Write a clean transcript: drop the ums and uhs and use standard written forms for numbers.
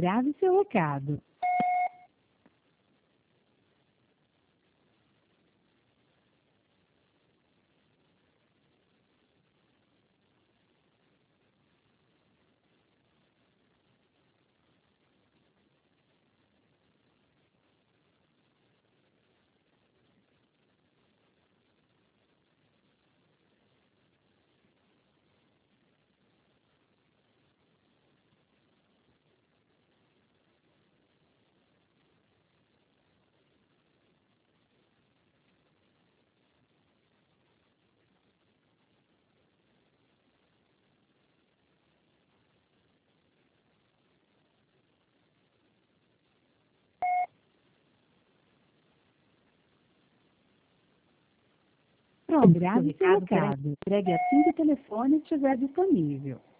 Grave seu recado. Pronto, Grave seu recado. Entregue assim que o telefone estiver disponível.